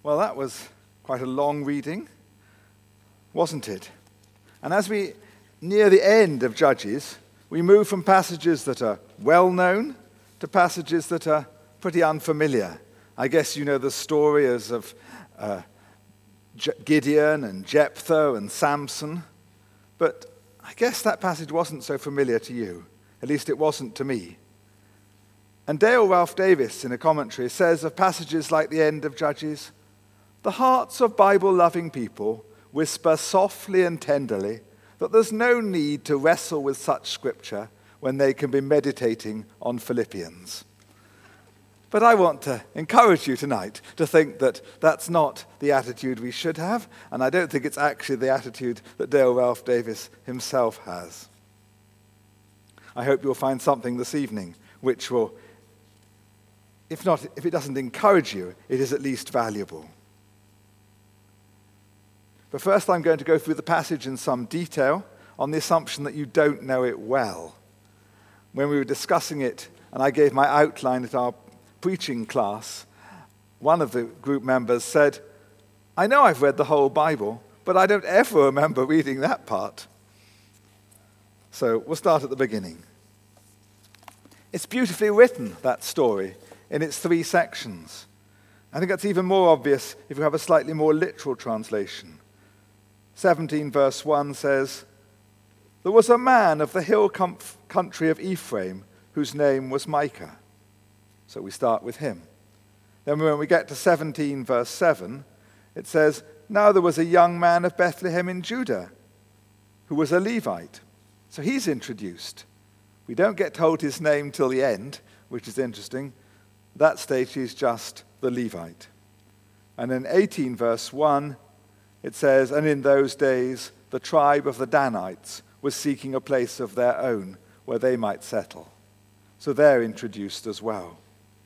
Well, that was quite a long reading, wasn't it? And as we near the end of Judges, we move from passages that are well-known to passages that are pretty unfamiliar. I guess you know the stories of Gideon and Jephthah and Samson, but I guess that passage wasn't so familiar to you. At least it wasn't to me. And Dale Ralph Davis, in a commentary, says of passages like the end of Judges, the hearts of Bible-loving people whisper softly and tenderly that there's no need to wrestle with such scripture when they can be meditating on Philippians. But I want to encourage you tonight to think that that's not the attitude we should have, and I don't think it's actually the attitude that Dale Ralph Davis himself has. I hope you'll find something this evening which will, if it doesn't encourage you, it is at least valuable. But first I'm going to go through the passage in some detail on the assumption that you don't know it well. When we were discussing it, and I gave my outline at our preaching class, one of the group members said, I know I've read the whole Bible, but I don't ever remember reading that part. So we'll start at the beginning. It's beautifully written, that story, in its 3 sections. I think that's even more obvious if you have a slightly more literal translation. 17 verse 1 says, there was a man of the hill country of Ephraim whose name was Micah. So we start with him. Then when we get to 17 verse 7, it says, now there was a young man of Bethlehem in Judah who was a Levite. So he's introduced. We don't get told his name till the end, which is interesting. At that stage he's just the Levite. And in 18 verse 1, it says, and in those days the tribe of the Danites was seeking a place of their own where they might settle. So they're introduced as well.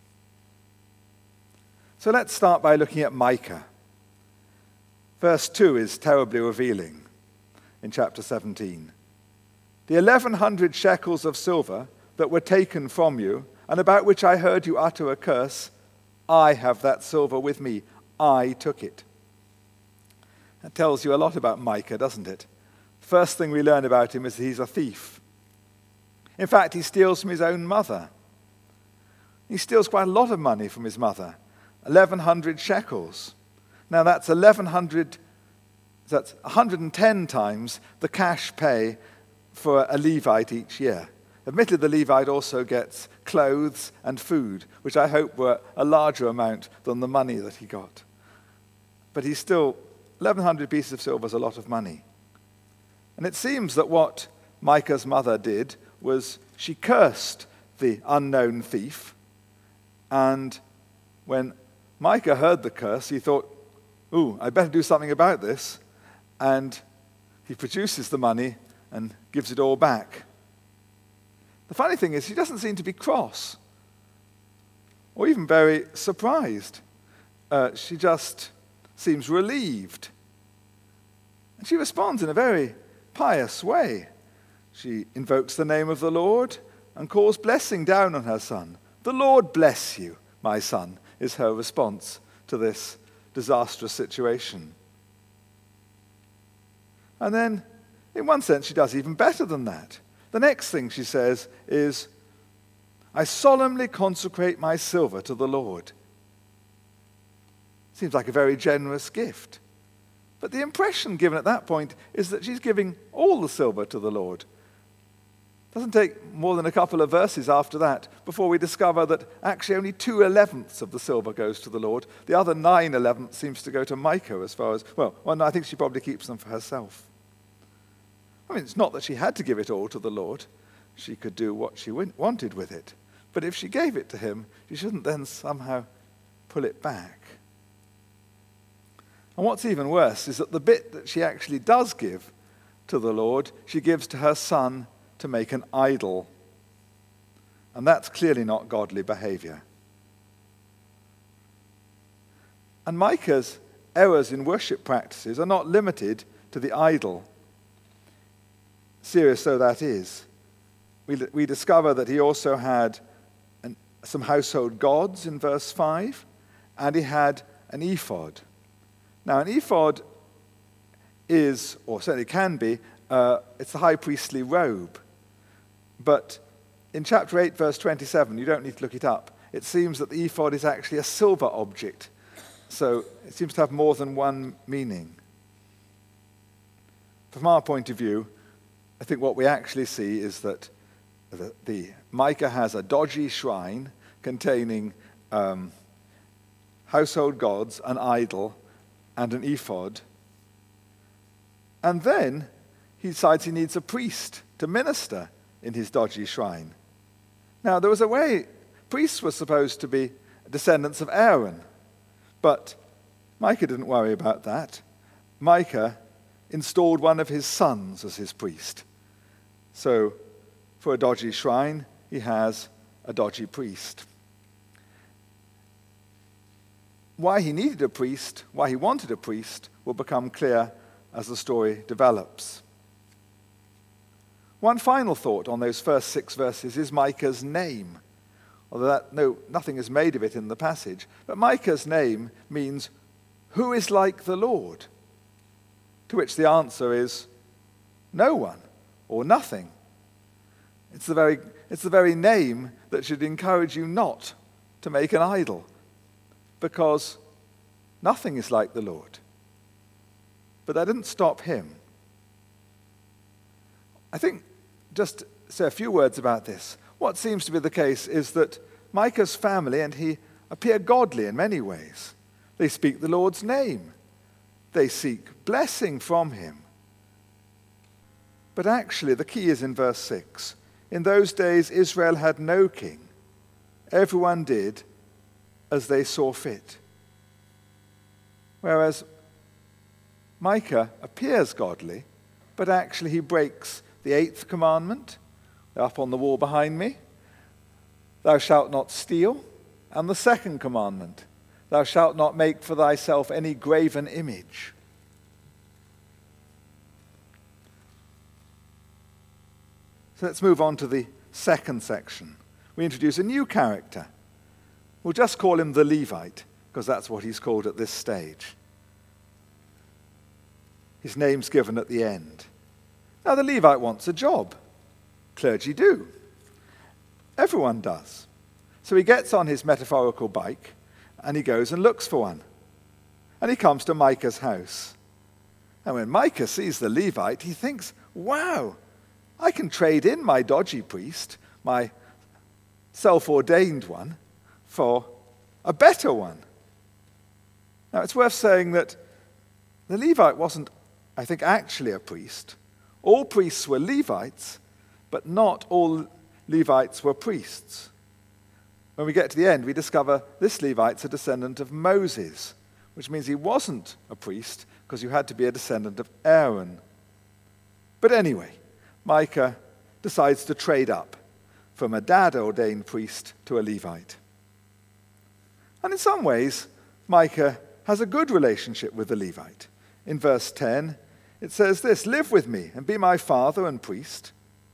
So let's start by looking at Micah. Verse 2 is terribly revealing in chapter 17. The 1,100 shekels of silver that were taken from you, and about which I heard you utter a curse, I have that silver with me. I took it. That tells you a lot about Micah, doesn't it? First thing we learn about him is that he's a thief. In fact, he steals from his own mother. He steals quite a lot of money from his mother. 1,100 shekels. Now that's 1,100, that's 110 times the cash pay for a Levite each year. Admittedly, the Levite also gets clothes and food, which I hope were a larger amount than the money that he got. But he's still, 1,100 pieces of silver is a lot of money. And it seems that what Micah's mother did was she cursed the unknown thief. And when Micah heard the curse, he thought, ooh, I better do something about this. And he produces the money and gives it all back. The funny thing is, he doesn't seem to be cross or even very surprised. She just seems relieved. And she responds in a very pious way. She invokes the name of the Lord and calls blessing down on her son. The Lord bless you, my son, is her response to this disastrous situation. And then, in one sense, she does even better than that. The next thing she says is, I solemnly consecrate my silver to the Lord. Seems like a very generous gift. But the impression given at that point is that she's giving all the silver to the Lord. It doesn't take more than a couple of verses after that before we discover that actually only 2/11 of the silver goes to the Lord. The other 9/11 seems to go to Micah as far as, well, no, I think she probably keeps them for herself. I mean, it's not that she had to give it all to the Lord. She could do what she wanted with it. But if she gave it to him, she shouldn't then somehow pull it back. And what's even worse is that the bit that she actually does give to the Lord, she gives to her son to make an idol. And that's clearly not godly behavior. And Micah's errors in worship practices are not limited to the idol. Serious though that is, we discover that he also had some household gods in verse 5, and he had an ephod. Now, an ephod is, or certainly can be, it's the high priestly robe. But in chapter 8, verse 27, you don't need to look it up, it seems that the ephod is actually a silver object. So it seems to have more than one meaning. From our point of view, I think what we actually see is that the Micah has a dodgy shrine containing household gods, an idol, and an ephod. And then he decides he needs a priest to minister in his dodgy shrine. Now, there was a way, priests were supposed to be descendants of Aaron, but Micah didn't worry about that. Micah installed one of his sons as his priest. So, for a dodgy shrine, he has a dodgy priest. Why he needed a priest, why he wanted a priest, will become clear as the story develops. One final thought on those first 6 verses is Micah's name. Although nothing is made of it in the passage, but Micah's name means, "Who is like the Lord?" To which the answer is, no one or nothing. It's the very name that should encourage you not to make an idol, because nothing is like the Lord. But that didn't stop him. I think, just say a few words about this. What seems to be the case is that Micah's family and he appear godly in many ways. They speak the Lord's name. They seek blessing from him. But actually, the key is in verse 6. In those days, Israel had no king. Everyone did as they saw fit. Whereas Micah appears godly, but actually he breaks the 8th commandment. They're up on the wall behind me. Thou shalt not steal. And the 2nd commandment. Thou shalt not make for thyself any graven image. So let's move on to the second section. We introduce a new character. We'll just call him the Levite, because that's what he's called at this stage. His name's given at the end. Now, the Levite wants a job. Clergy do. Everyone does. So he gets on his metaphorical bike, and he goes and looks for one. And he comes to Micah's house. And when Micah sees the Levite, he thinks, wow, I can trade in my dodgy priest, my self-ordained one, for a better one. Now, it's worth saying that the Levite wasn't, I think, actually a priest. All priests were Levites, but not all Levites were priests. When we get to the end, we discover this Levite's a descendant of Moses, which means he wasn't a priest because you had to be a descendant of Aaron. But anyway, Micah decides to trade up from a dad-ordained priest to a Levite. And in some ways, Micah has a good relationship with the Levite. In verse 10, it says this, "Live with me and be my father and priest."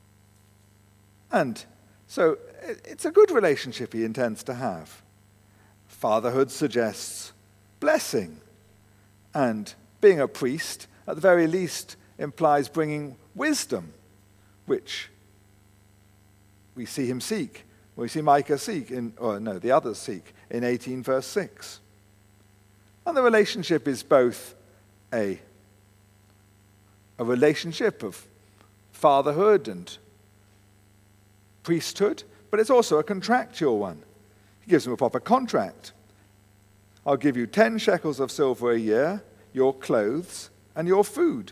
And so it's a good relationship he intends to have. Fatherhood suggests blessing. And being a priest, at the very least, implies bringing wisdom, which we see him seek. We see Micah seek, the others seek, in 18 verse 6. And the relationship is both a relationship of fatherhood and priesthood, but it's also a contractual one. He gives him a proper contract. I'll give you 10 shekels of silver a year, your clothes, and your food.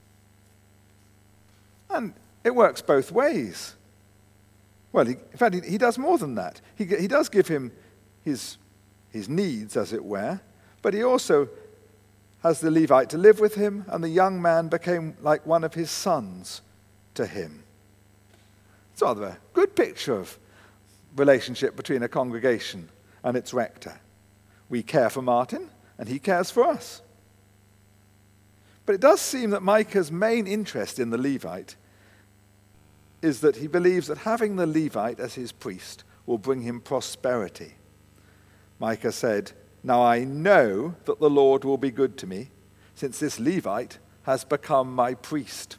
And it works both ways. Well, in fact, he does more than that. He does give him his needs, as it were, but he also has the Levite to live with him, and the young man became like one of his sons to him. It's rather a good picture of relationship between a congregation and its rector. We care for Martin, and he cares for us. But it does seem that Micah's main interest in the Levite is that he believes that having the Levite as his priest will bring him prosperity. Micah said, Now I know that the Lord will be good to me, since this Levite has become my priest.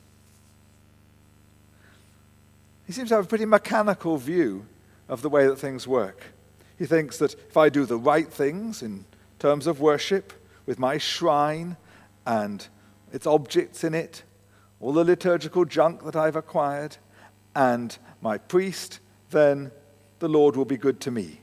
He seems to have a pretty mechanical view of the way that things work. He thinks that if I do the right things in terms of worship, with my shrine and its objects in it, all the liturgical junk that I've acquired, and my priest, then the Lord will be good to me.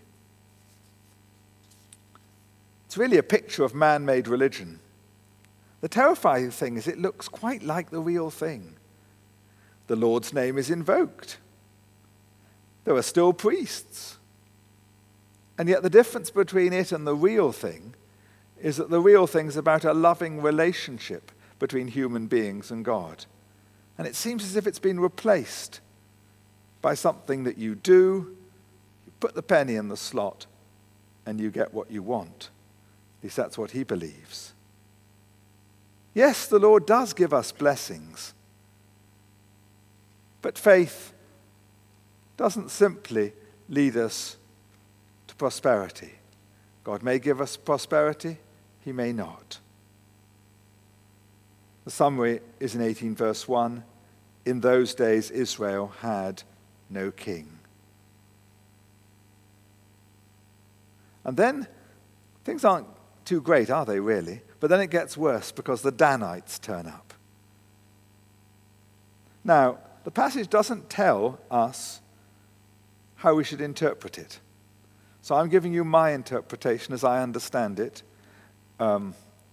It's really a picture of man-made religion. The terrifying thing is it looks quite like the real thing. The Lord's name is invoked. There are still priests. And yet the difference between it and the real thing is that the real thing is about a loving relationship between human beings and God. And it seems as if it's been replaced by something that you do, you put the penny in the slot, and you get what you want. At least that's what he believes. Yes, the Lord does give us blessings. But faith doesn't simply lead us to prosperity. God may give us prosperity, he may not. The summary is in 18 verse 1. In those days Israel had no king. And then things aren't too great, are they really? But then it gets worse because the Danites turn up. Now, the passage doesn't tell us how we should interpret it. So I'm giving you my interpretation as I understand it. But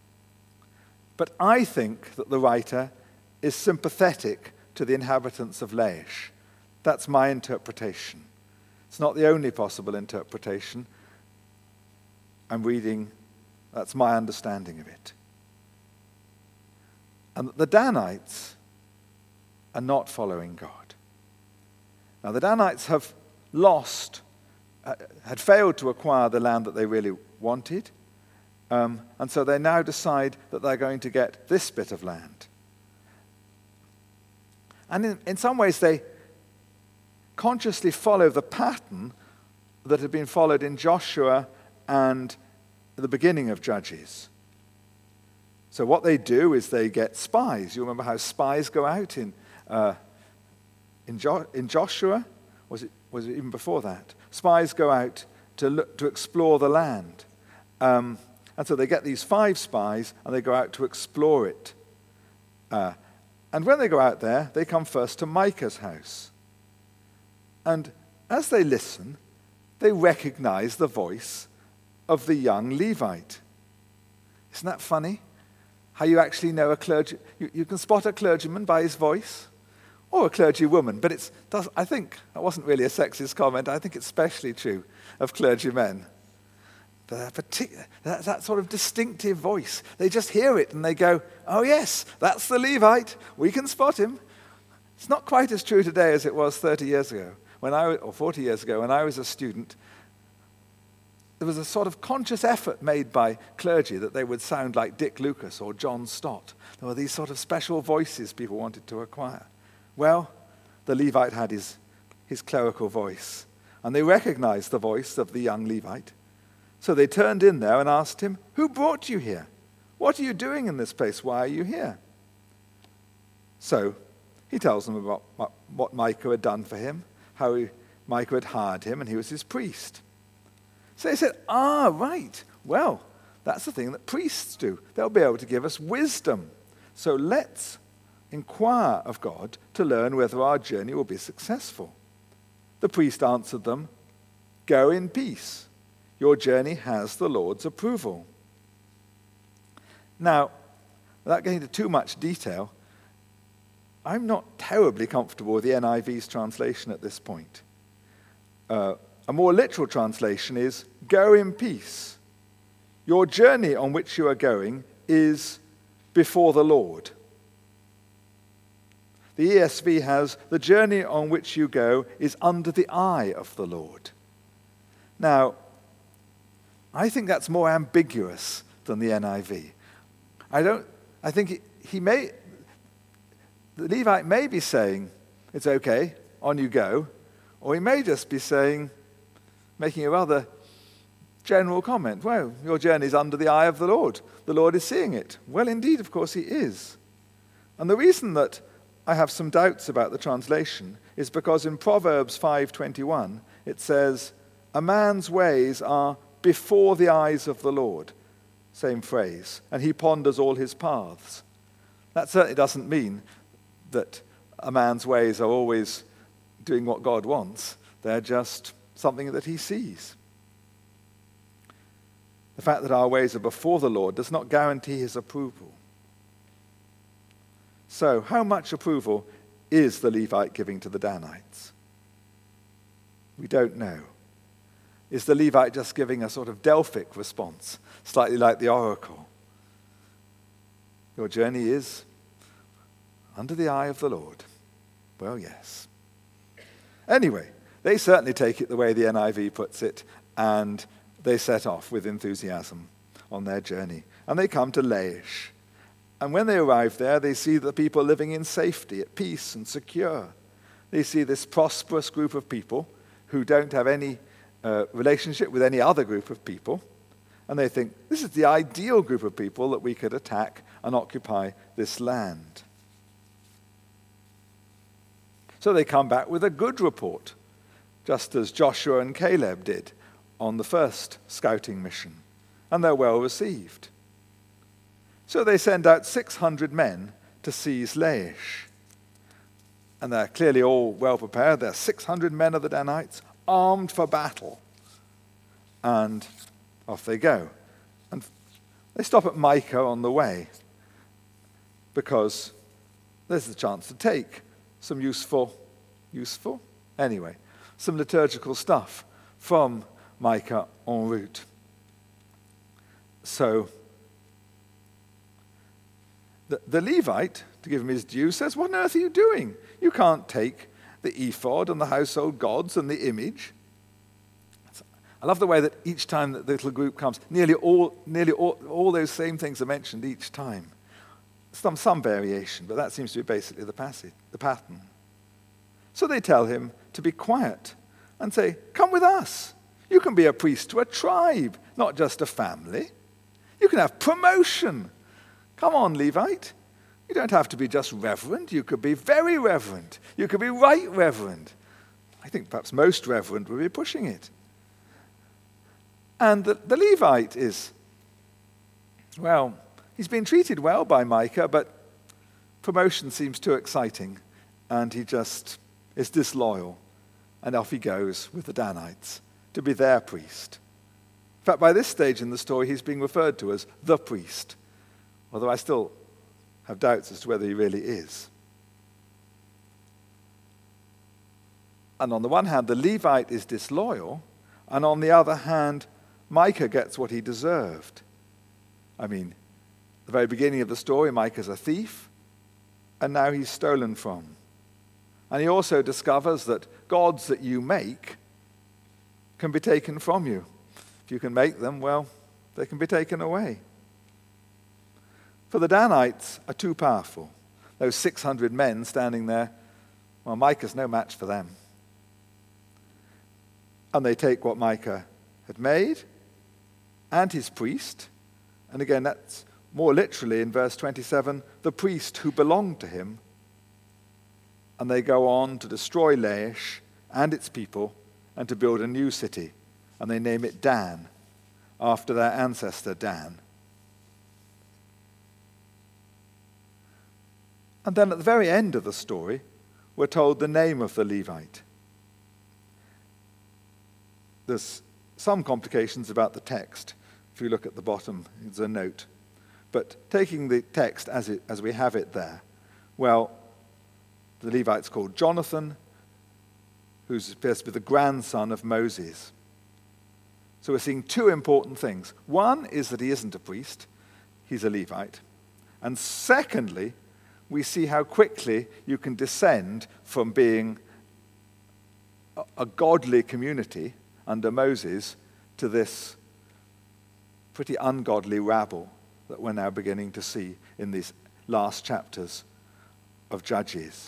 I think that the writer is sympathetic to the inhabitants of Laish. That's my interpretation. It's not the only possible interpretation. I'm reading, that's my understanding of it. And the Danites are not following God. Now the Danites have had failed to acquire the land that they really wanted, and so they now decide that they're going to get this bit of land. And in some ways they consciously follow the pattern that had been followed in Joshua and the beginning of Judges. So what they do is they get spies. You remember how spies go out in Joshua? Was it even before that? Spies go out to explore the land. And so they get these 5 spies and they go out to explore it. And when they go out there, they come first to Micah's house. And as they listen, they recognize the voice of the young Levite. Isn't that funny? How you actually know you can spot a clergyman by his voice, or a clergywoman. But I think that wasn't really a sexist comment. I think it's especially true of clergymen. That sort of distinctive voice. They just hear it and they go, oh yes, that's the Levite. We can spot him. It's not quite as true today as it was 30 years ago, or 40 years ago when I was a student. There was a sort of conscious effort made by clergy that they would sound like Dick Lucas or John Stott. There were these sort of special voices people wanted to acquire. Well, the Levite had his clerical voice, and they recognized the voice of the young Levite. So they turned in there and asked him, who brought you here? What are you doing in this place? Why are you here? So he tells them about what Micah had done for him, how Micah had hired him, and he was his priest. So they said, right, well, that's the thing that priests do. They'll be able to give us wisdom. So let's inquire of God to learn whether our journey will be successful. The priest answered them, go in peace. Your journey has the Lord's approval. Now, without getting into too much detail, I'm not terribly comfortable with the NIV's translation at this point. A more literal translation is, go in peace. Your journey on which you are going is before the Lord. The ESV has, the journey on which you go is under the eye of the Lord. Now, I think that's more ambiguous than the NIV. I think the Levite may be saying, it's okay, on you go, or he may just be saying, making a rather general comment. Well, your journey is under the eye of the Lord. The Lord is seeing it. Well, indeed, of course, he is. And the reason that I have some doubts about the translation is because in Proverbs 5:21, it says, a man's ways are before the eyes of the Lord. Same phrase. And he ponders all his paths. That certainly doesn't mean that a man's ways are always doing what God wants. They're just something that he sees. The fact that our ways are before the Lord does not guarantee his approval. So, how much approval is the Levite giving to the Danites? We don't know. Is the Levite just giving a sort of Delphic response, slightly like the oracle? Your journey is under the eye of the Lord. Well, yes. Anyway, they certainly take it the way the NIV puts it, and they set off with enthusiasm on their journey. And they come to Laish. And when they arrive there, they see the people living in safety, at peace and secure. They see this prosperous group of people who don't have any relationship with any other group of people. And they think, this is the ideal group of people that we could attack and occupy this land. So they come back with a good report, just as Joshua and Caleb did on the first scouting mission. And they're well received. So they send out 600 men to seize Laish. And they're clearly all well prepared. There are 600 men of the Danites, armed for battle. And off they go. And they stop at Micah on the way, because there's the chance to take some useful, anyway, some liturgical stuff from Micah en route. So the Levite, to give him his due, says, what on earth are you doing? You can't take the ephod and the household gods and the image. I love the way that each time that the little group comes, nearly all those same things are mentioned each time. Some variation, but that seems to be basically the pattern. So they tell him to be quiet and say, come with us. You can be a priest to a tribe, not just a family. You can have promotion. Come on, Levite. You don't have to be just reverend. You could be very reverend. You could be right reverend. I think perhaps most reverend would be pushing it. And the Levite is, well, he's been treated well by Micah, but promotion seems too exciting, and he just is disloyal. And off he goes with the Danites to be their priest. In fact, by this stage in the story, he's being referred to as the priest, although I still have doubts as to whether he really is. And on the one hand, the Levite is disloyal, and on the other hand, Micah gets what he deserved. I mean, at the very beginning of the story, Micah's a thief, and now he's stolen from. And he also discovers that gods that you make can be taken from you. If you can make them, well, they can be taken away. For the Danites are too powerful. Those 600 men standing there, well, Micah's no match for them. And they take what Micah had made and his priest. And again, that's more literally in verse 27, the priest who belonged to him. And they go on to destroy Laish and its people and to build a new city. And they name it Dan, after their ancestor Dan. And then at the very end of the story, we're told the name of the Levite. There's some complications about the text. If you look at the bottom, it's a note. But taking the text as we have it there, well, the Levite's called Jonathan, who appears to be the grandson of Moses. So we're seeing two important things. One is that he isn't a priest, he's a Levite. And secondly, we see how quickly you can descend from being a godly community under Moses to this pretty ungodly rabble that we're now beginning to see in these last chapters of Judges.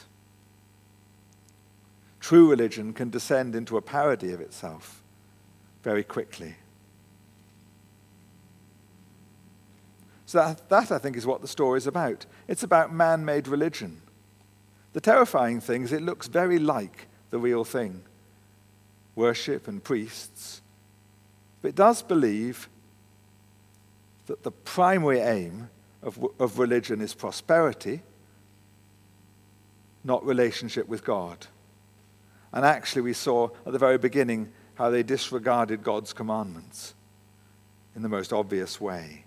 True religion can descend into a parody of itself very quickly. So that I think, is what the story is about. It's about man-made religion. The terrifying thing is it looks very like the real thing. Worship and priests. But it does believe that the primary aim of religion is prosperity, not relationship with God. And actually we saw at the very beginning how they disregarded God's commandments in the most obvious way.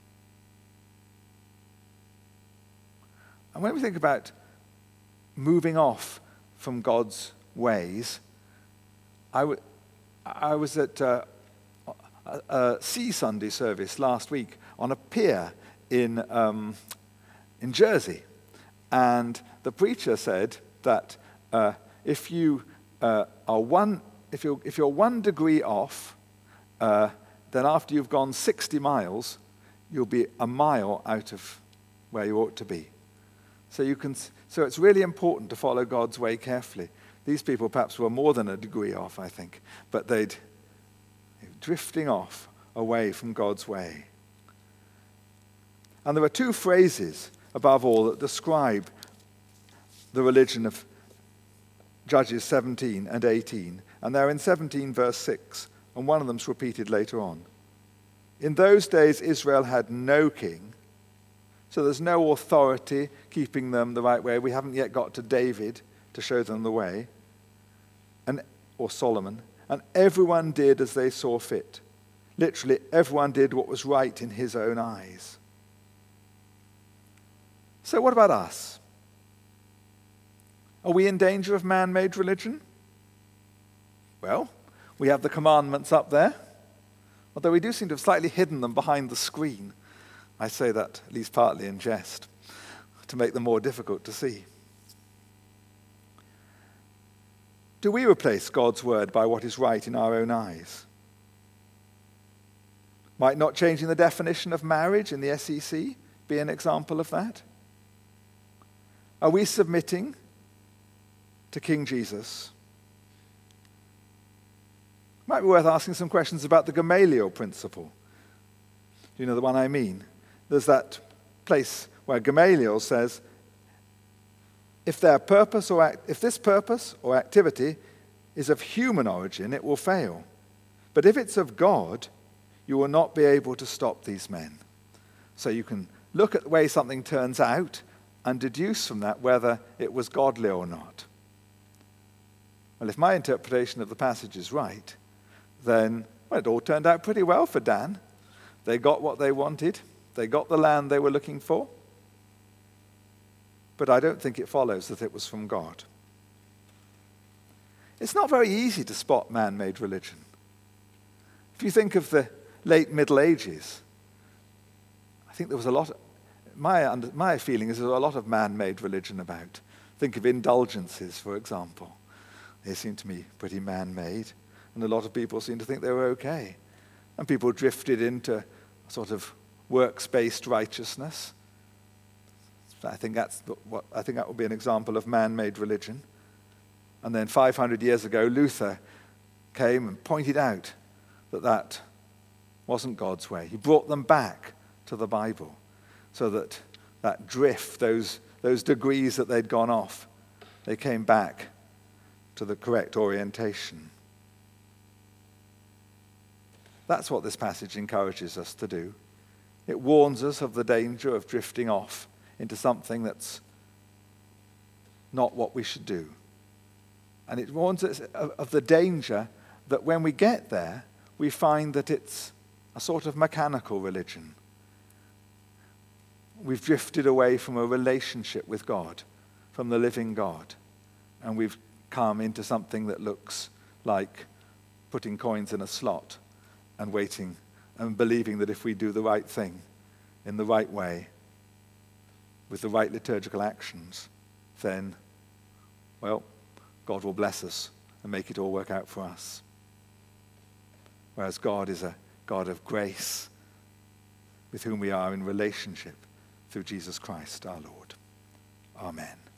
And when we think about moving off from God's ways, I was at a Sea Sunday service last week on a pier in Jersey, and the preacher said that if you're 1 degree off, then after you've gone 60 miles, you'll be a mile out of where you ought to be. So it's really important to follow God's way carefully. These people perhaps were more than a degree off, I think, but they were drifting off away from God's way. And there are two phrases, above all, that describe the religion of Judges 17 and 18. And they're in 17 verse 6, and one of them's repeated later on. In those days, Israel had no king, so there's no authority keeping them the right way. We haven't yet got to David to show them the way, or Solomon. And everyone did as they saw fit. Literally, everyone did what was right in his own eyes. So what about us? Are we in danger of man-made religion? Well, we have the commandments up there, although we do seem to have slightly hidden them behind the screen. I say that at least partly in jest, to make them more difficult to see. Do we replace God's word by what is right in our own eyes? Might not changing the definition of marriage in the SEC be an example of that? Are we submitting to King Jesus? Might be worth asking some questions about the Gamaliel principle. Do you know the one I mean? There's that place where Gamaliel says, if this purpose or activity is of human origin, it will fail. But if it's of God, you will not be able to stop these men. So you can look at the way something turns out and deduce from that whether it was godly or not. Well, if my interpretation of the passage is right, then it all turned out pretty well for Dan. They got what they wanted. They got the land they were looking for. But I don't think it follows that it was from God. It's not very easy to spot man-made religion. If you think of the late Middle Ages, I think there was a lot. My feeling is there was a lot of man-made religion about. Think of indulgences, for example. They seem to me pretty man-made, and a lot of people seem to think they were okay. And people drifted into a sort of works-based righteousness. I think that would be an example of man-made religion. And then 500 years ago, Luther came and pointed out that wasn't God's way. He brought them back to the Bible, so that drift, those degrees that they'd gone off, they came back to the correct orientation. That's what this passage encourages us to do. It warns us of the danger of drifting off into something that's not what we should do. And it warns us of the danger that when we get there, we find that it's a sort of mechanical religion. We've drifted away from a relationship with God, from the living God, and we've come into something that looks like putting coins in a slot and waiting and believing that if we do the right thing in the right way, with the right liturgical actions, then, well, God will bless us and make it all work out for us. Whereas God is a God of grace with whom we are in relationship through Jesus Christ our Lord. Amen.